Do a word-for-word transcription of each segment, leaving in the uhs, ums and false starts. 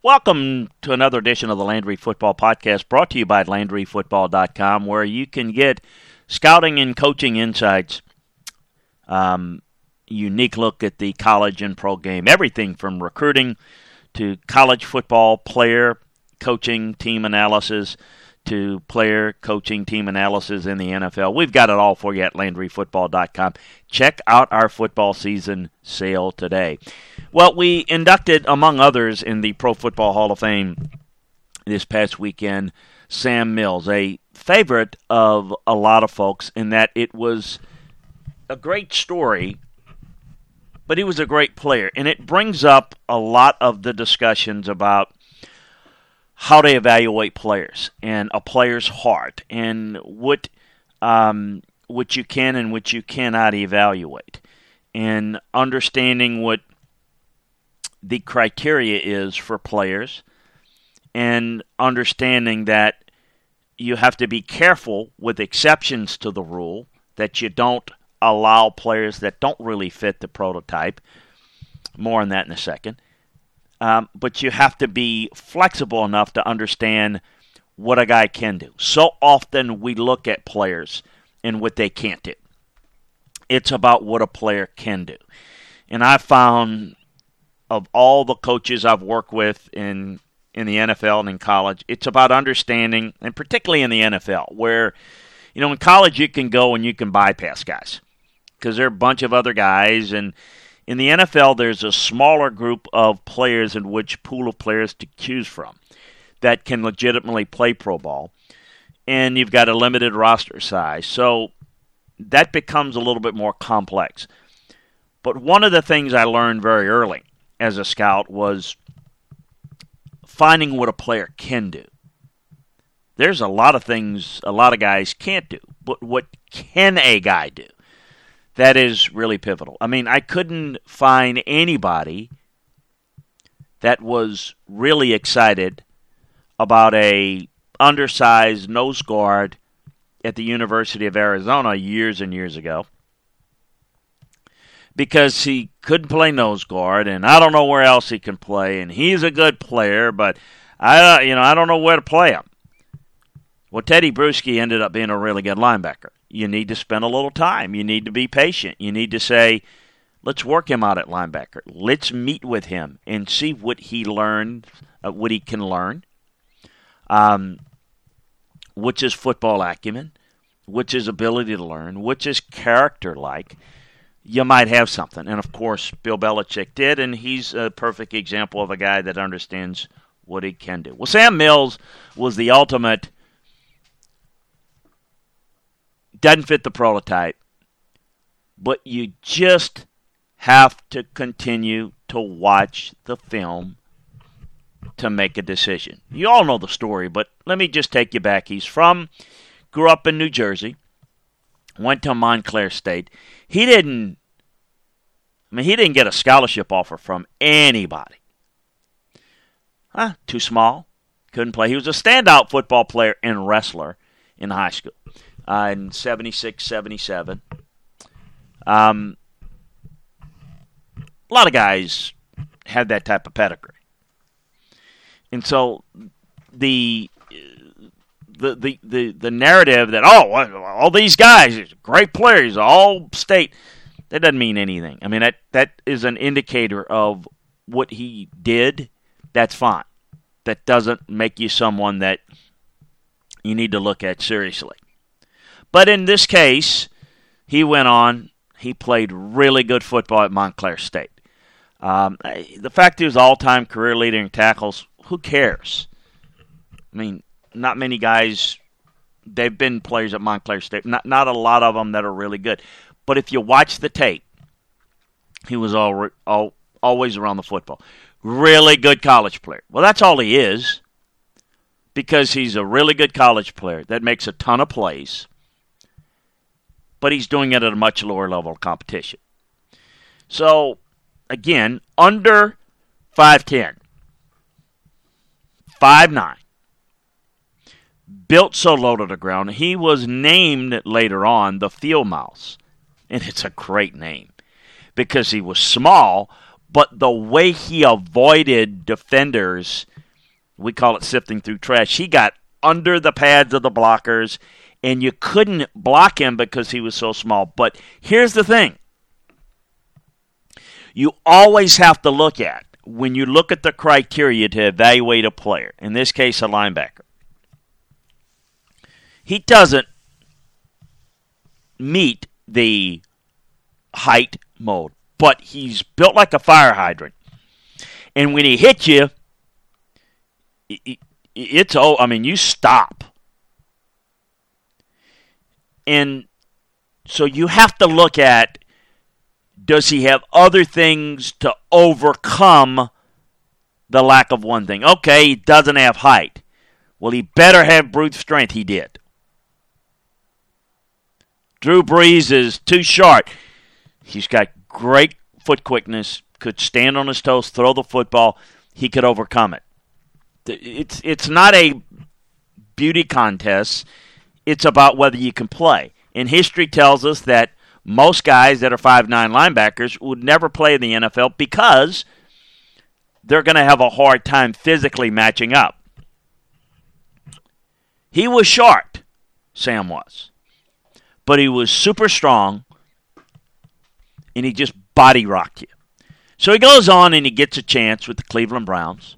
Welcome to another edition of the Landry Football Podcast, brought to you by Landry Football dot com, where you can get scouting and coaching insights, um, unique look at the college and pro game, everything from recruiting to college football player coaching team analysis to player coaching team analysis in the N F L. We've got it all for you at Landry Football dot com. Check out our football season sale today. Well, we inducted, among others, in the Pro Football Hall of Fame this past weekend, Sam Mills, a favorite of a lot of folks in that it was a great story, but he was a great player. And it brings up a lot of the discussions about how to evaluate players and a player's heart and what um, what you can and what you cannot evaluate, and understanding what the criteria is for players, and understanding that you have to be careful with exceptions to the rule, that you don't allow players that don't really fit the prototype. More on that in a second. Um, but you have to be flexible enough to understand what a guy can do. So often we look at players and what they can't do. It's about what a player can do. And I found, of all the coaches I've worked with in in the N F L and in college, it's about understanding, and particularly in the N F L, where, you know, in college you can go and you can bypass guys because there are a bunch of other guys, and in the N F L, there's a smaller group of players in which pool of players to choose from that can legitimately play pro ball, and you've got a limited roster size. So that becomes a little bit more complex. But one of the things I learned very early as a scout was finding what a player can do. There's a lot of things a lot of guys can't do, but what can a guy do? That is really pivotal. I mean, I couldn't find anybody that was really excited about a undersized nose guard at the University of Arizona years and years ago, because he couldn't play nose guard, and I don't know where else he can play, and he's a good player, but I, you know, I don't know where to play him. Well, Teddy Bruschi ended up being a really good linebacker. You need to spend a little time. You need to be patient. You need to say, let's work him out at linebacker. Let's meet with him and see what he learned, uh, what he can learn. Um, what's his football acumen? What's his ability to learn? What's his character like? You might have something. And, of course, Bill Belichick did, and he's a perfect example of a guy that understands what he can do. Well, Sam Mills was the ultimate. Doesn't fit the prototype, but you just have to continue to watch the film to make a decision. You all know the story, but let me just take you back. He's from, grew up in New Jersey, went to Montclair State. He didn't, I mean, he didn't get a scholarship offer from anybody. Huh, too small, couldn't play. He was a standout football player and wrestler in high school. Uh, in seventy-six, seventy-seven. Um, a lot of guys had that type of pedigree. And so the the the the, the narrative that, oh, all these guys, great players, all state, that doesn't mean anything. I mean, that, that is an indicator of what he did. That's fine. That doesn't make you someone that you need to look at seriously. But in this case, he went on. He played really good football at Montclair State. Um, the fact he was all-time career leader in tackles, who cares? I mean, not many guys, they've been players at Montclair State. Not, not a lot of them that are really good. But if you watch the tape, he was all, all, always around the football. Really good college player. Well, that's all he is, because he's a really good college player that makes a ton of plays, but he's doing it at a much lower level of competition. So, again, under five ten, five nine, built so low to the ground, he was named later on the Field Mouse. And it's a great name because he was small, but the way he avoided defenders We call it sifting through trash. He got under the pads of the blockers, and you couldn't block him because he was so small. But here's the thing. You always have to look at, when you look at the criteria to evaluate a player, in this case a linebacker, he doesn't meet the height mold, but he's built like a fire hydrant. And when he hits you, it's, oh, I mean, you stop. And so you have to look at, does he have other things to overcome the lack of one thing? Okay, he doesn't have height. Well, he better have brute strength. He did. Drew Brees is too short. He's got great foot quickness, could stand on his toes, throw the football. He could overcome it. It's it's not a beauty contest. It's about whether you can play. And history tells us that most guys that are five nine linebackers would never play in the N F L because they're going to have a hard time physically matching up. He was short, Sam was. But he was super strong, and he just body rocked you. So he goes on and he gets a chance with the Cleveland Browns.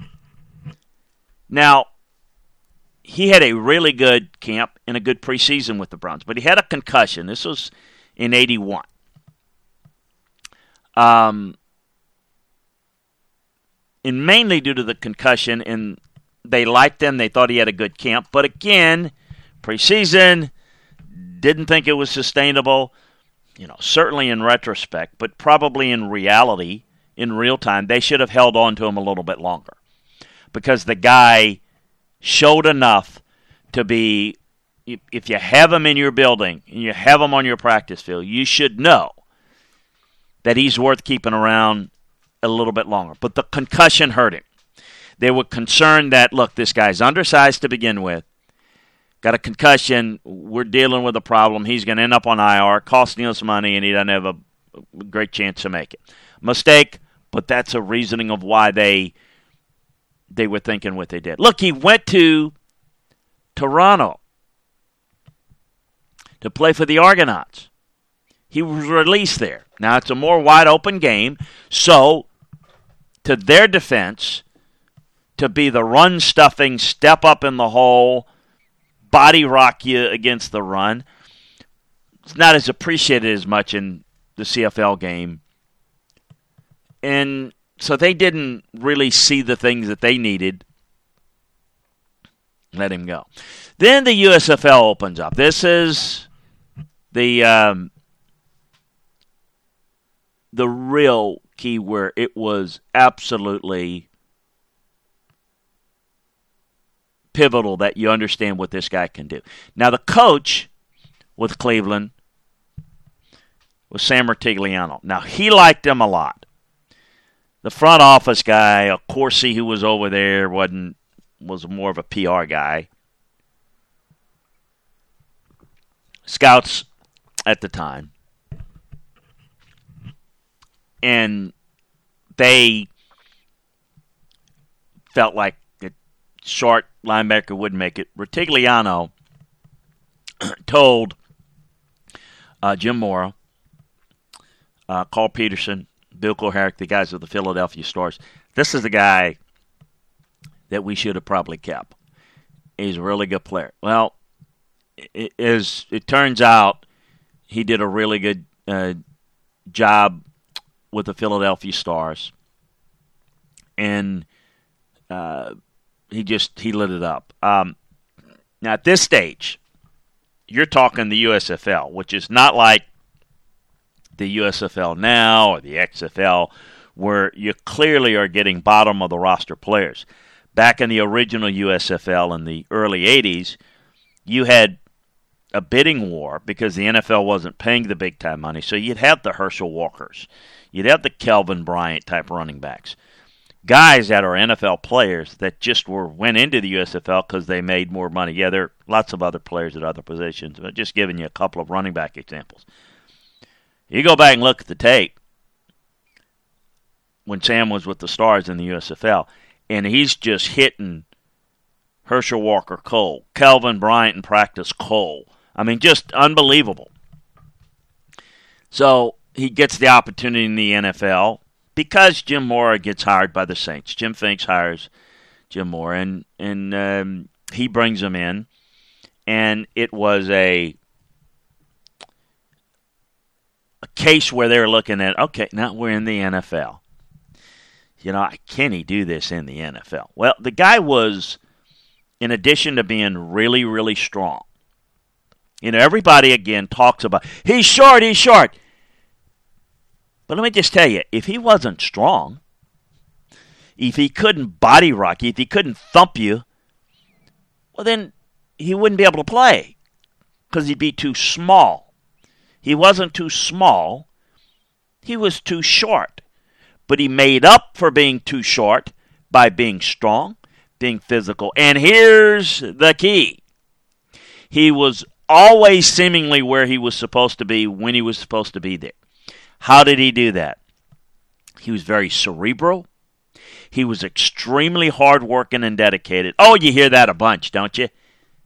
Now, he had a really good camp and a good preseason with the Browns, but he had a concussion. This was in eighty-one. Um, and mainly due to the concussion, and they liked him. They thought he had a good camp. But again, preseason, didn't think it was sustainable. You know, certainly in retrospect, but probably in reality, in real time, they should have held on to him a little bit longer. Because the guy showed enough to be, if you have him in your building and you have him on your practice field, you should know that he's worth keeping around a little bit longer. But the concussion hurt him. They were concerned that, look, this guy's undersized to begin with, got a concussion, we're dealing with a problem, he's going to end up on I R, costing us money, and he doesn't have a great chance to make it. Mistake, but that's a reasoning of why they they were thinking what they did. Look, he went to Toronto to play for the Argonauts. He was released there. Now, it's a more wide-open game, so to their defense, to be the run-stuffing, step up in the hole, body rock you against the run, it's not as appreciated as much in the C F L game. And so they didn't really see the things that they needed. Let him go. Then the U S F L opens up. This is the um, the real key where it was absolutely pivotal that you understand what this guy can do. Now, the coach with Cleveland was Sam Martigliano. Now, he liked him a lot. The front office guy, of course, he who was over there wasn't was more of a P R guy. Scouts at the time. And they felt like a short linebacker wouldn't make it. Martigliano told uh, Jim Mora, uh, Carl Peterson, Bill Koharic, the guys of the Philadelphia Stars, this is the guy that we should have probably kept. He's a really good player. Well, it, as it turns out, he did a really good uh, job with the Philadelphia Stars, and uh, he just he lit it up. Um, now, at this stage, you're talking the U S F L, which is not like the U S F L now or the X F L, where you clearly are getting bottom of the roster players. Back in the original U S F L in the early eighties, you had a bidding war because the N F L wasn't paying the big-time money. So you'd have the Herschel Walkers. You'd have the Kelvin Bryant-type running backs. Guys that are N F L players that just were went into the U S F L because they made more money. Yeah, there are lots of other players at other positions, but just giving you a couple of running back examples. You go back and look at the tape when Sam was with the Stars in the U S F L, and he's just hitting Herschel Walker Cole, Kelvin Bryant in practice Cole. I mean, just unbelievable. So he gets the opportunity in the N F L because Jim Mora gets hired by the Saints. Jim Finks hires Jim Mora, and, and um, he brings him in. And it was a, a case where they were looking at, okay, now we're in the N F L. You know, can he do this in the N F L? Well, the guy was, in addition to being really, really strong, you know, everybody, again, talks about, he's short, he's short. But let me just tell you, if he wasn't strong, if he couldn't body rock you, if he couldn't thump you, well, then he wouldn't be able to play because he'd be too small. He wasn't too small. He was too short. But he made up for being too short by being strong, being physical. And here's the key. He was always seemingly where he was supposed to be when he was supposed to be there. How did he do that? He was very cerebral. He was extremely hardworking and dedicated. Oh, you hear that a bunch, don't you?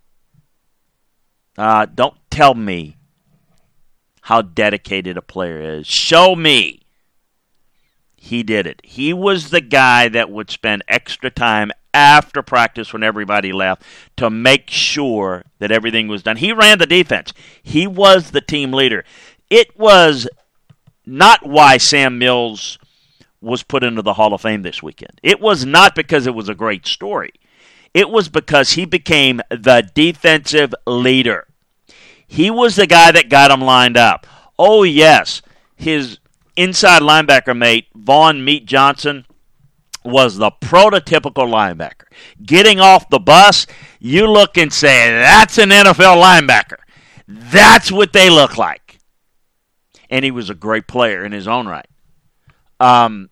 Uh, don't tell me how dedicated a player is. Show me. He did it. He was the guy that would spend extra time after practice when everybody left to make sure that everything was done. He ran the defense. He was the team leader. It was not why Sam Mills was put into the Hall of Fame this weekend. It was not because it was a great story. It was because he became the defensive leader. He was the guy that got him lined up. Oh, yes, his inside linebacker mate, Vaughn Meat Johnson, was the prototypical linebacker. Getting off the bus, you look and say, that's an N F L linebacker. That's what they look like. And he was a great player in his own right. Um,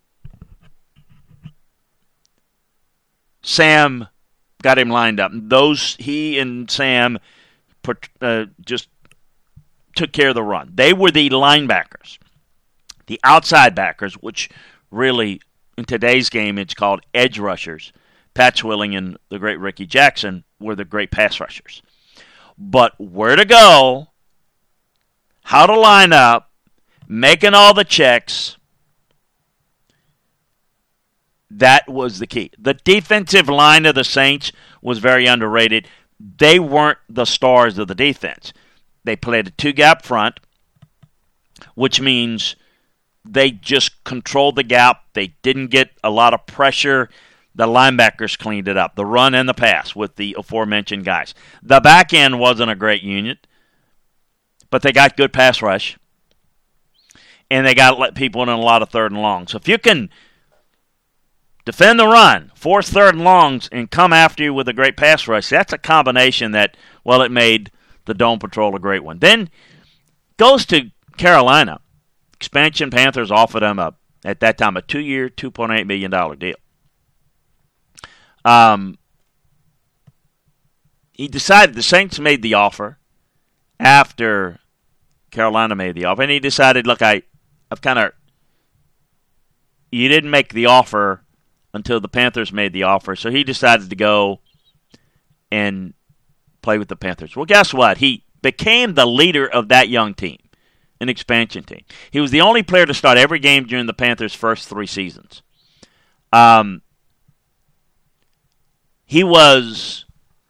Sam got him lined up. Those he and Sam uh, just took care of the run. They were the linebackers. The outside backers, which really in today's game it's called edge rushers. Pat Swilling and the great Ricky Jackson were the great pass rushers. But where to go, how to line up, making all the checks, that was the key. The defensive line of the Saints was very underrated. They weren't the stars of the defense. They played a two-gap front, which means they just controlled the gap. They didn't get a lot of pressure. The linebackers cleaned it up, the run and the pass with the aforementioned guys. The back end wasn't a great unit, but they got good pass rush. And they got to let people in on a lot of third and longs. So if you can defend the run, force third and longs, and come after you with a great pass rush, that's a combination that, well, it made the Dome Patrol a great one. Then goes to Carolina. Expansion Panthers offered him, a, at that time, a two-year, two point eight million dollars deal. Um, he decided, the Saints made the offer after Carolina made the offer, and he decided, look, I, I've kind of, you didn't make the offer until the Panthers made the offer, so he decided to go and play with the Panthers. Well, guess what? He became the leader of that young team, an expansion team. He was the only player to start every game during the Panthers' first three seasons. Um, he was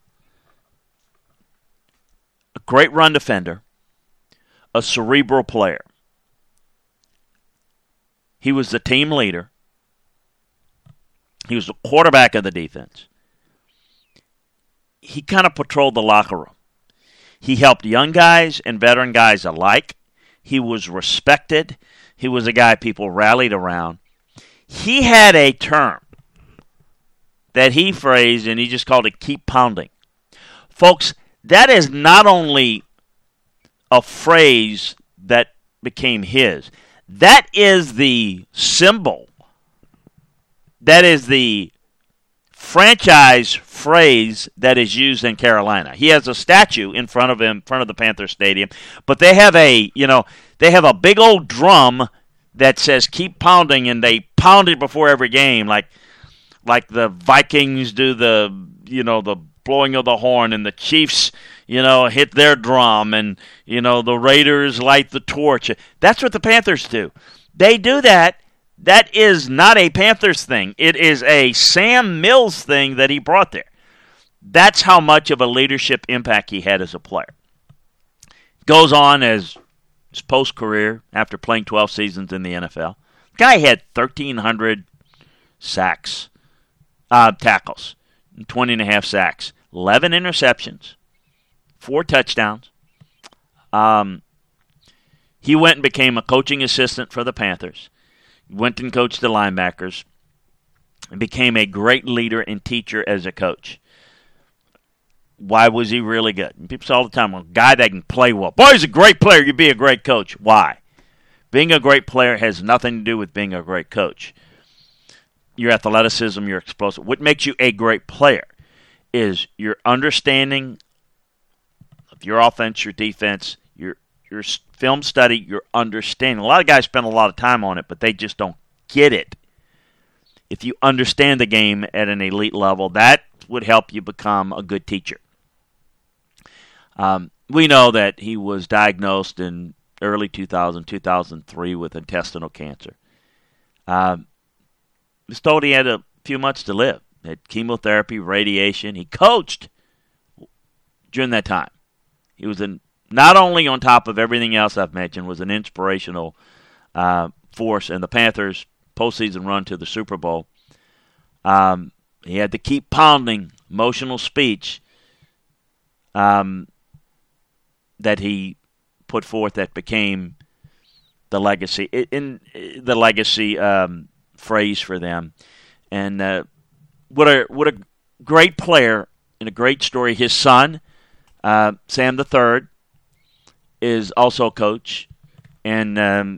a great run defender, a cerebral player. He was the team leader. He was the quarterback of the defense. He kind of patrolled the locker room. He helped young guys and veteran guys alike. He was respected. He was a guy people rallied around. He had a term that he phrased, and he just called it keep pounding. Folks, that is not only a phrase that became his. That is the symbol. That is the franchise phrase that is used in Carolina. He has a statue in front of him, in front of the Panther Stadium, but they have a, you know, they have a big old drum that says keep pounding, and they pound it before every game, like like the Vikings do the, you know, the blowing of the horn, and the Chiefs, you know, hit their drum, and, you know, the Raiders light the torch. That's what the Panthers do. They do that. That is not a Panthers thing. It is a Sam Mills thing that he brought there. That's how much of a leadership impact he had as a player. Goes on as his post-career after playing twelve seasons in the N F L. Guy had thirteen hundred sacks, uh, tackles, twenty and a half sacks, eleven interceptions, four touchdowns. Um, he went and became a coaching assistant for the Panthers. Went and coached the linebackers. And became a great leader and teacher as a coach. Why was he really good? And people say all the time, well, a guy that can play well. Boy, he's a great player. You'd be a great coach. Why? Being a great player has nothing to do with being a great coach. Your athleticism, your explosive. What makes you a great player is your understanding of your offense, your defense, your your film study, your understanding. A lot of guys spend a lot of time on it, but they just don't get it. If you understand the game at an elite level, that would help you become a good teacher. Um, we know that he was diagnosed in early two thousand, two thousand three with intestinal cancer. Um, he was told he had a few months to live. Had chemotherapy, radiation. He coached during that time. He was an, not only on top of everything else I've mentioned, was an inspirational uh, force in the Panthers' postseason run to the Super Bowl. Um, he had to keep pounding emotional speech um, that he put forth that became the legacy in, in the legacy um, phrase for them. And uh, what a what a great player and a great story. His son, uh, Sam the Third, is also a coach and um,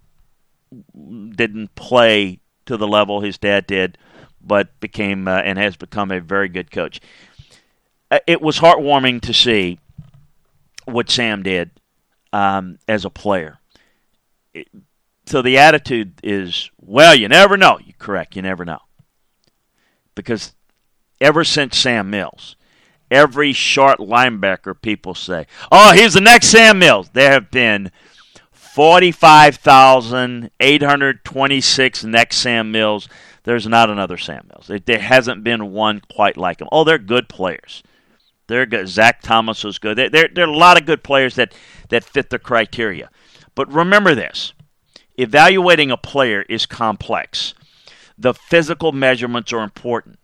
didn't play to the level his dad did, but became uh, and has become a very good coach. Uh, it was heartwarming to see what Sam did um, as a player. It, so the attitude is, well, you never know. You're correct, you never know. Because ever since Sam Mills, every short linebacker people say, oh, he's the next Sam Mills. There have been forty-five thousand eight hundred twenty-six next Sam Mills. There's not another Sam Mills. There hasn't been one quite like him. Oh, they're good players. They're good. Zach Thomas was good. There, there, there are a lot of good players that, that fit the criteria. But remember this. Evaluating a player is complex. The physical measurements are important.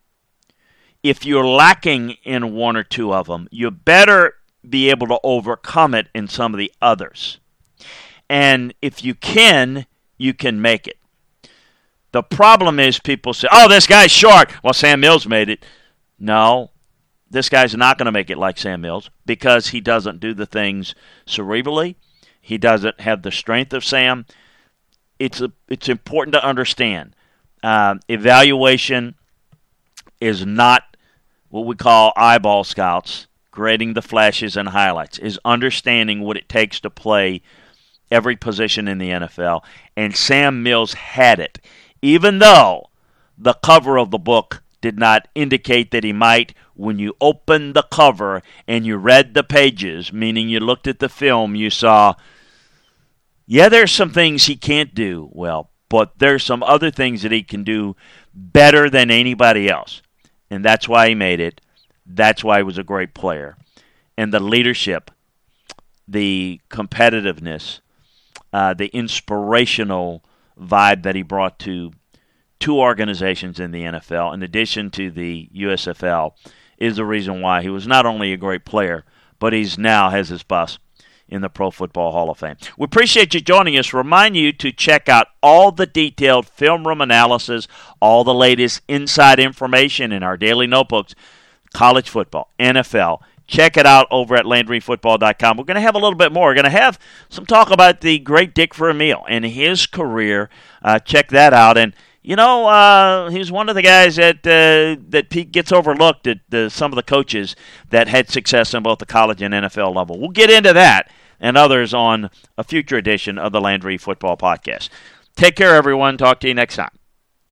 If you're lacking in one or two of them, you better be able to overcome it in some of the others. And if you can, you can make it. The problem is people say, oh, this guy's short. Well, Sam Mills made it. No, this guy's not going to make it like Sam Mills because he doesn't do the things cerebrally. He doesn't have the strength of Sam. It's a, it's important to understand. Uh, evaluation is not what we call eyeball scouts, grading the flashes and highlights, is understanding what it takes to play every position in the N F L. And Sam Mills had it, even though the cover of the book did not indicate that he might. When you opened the cover and you read the pages, meaning you looked at the film, you saw, yeah, there's some things he can't do well, but there's some other things that he can do better than anybody else. And that's why he made it. That's why he was a great player. And the leadership, the competitiveness, uh, the inspirational vibe that he brought to two organizations in the N F L, in addition to the U S F L, is the reason why he was not only a great player, but he's now has his bus in the Pro Football Hall of Fame. We appreciate you joining us. Remind you to check out all the detailed film room analysis, all the latest inside information in our daily notebooks, college football, N F L. Check it out over at Landry Football dot com. We're going to have a little bit more. We're going to have some talk about the great Dick Vermeil and his career. Uh, check that out. And You know, uh, he's one of the guys that uh, that gets overlooked at uh, some of the coaches that had success in both the college and N F L level. We'll get into that and others on a future edition of the Landry Football Podcast. Take care, everyone. Talk to you next time.